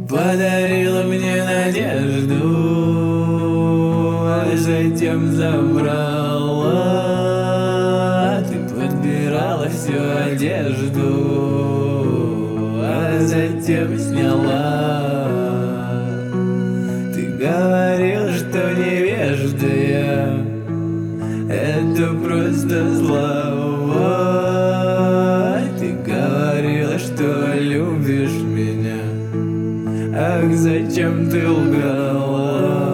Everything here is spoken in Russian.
подарила мне надежду, а затем забрала. Ты подбирала всю одежду, а затем сняла. Ты говорила, что невежда я, это просто слова. Ты говорила, что любишь меня, ах, зачем ты лгала?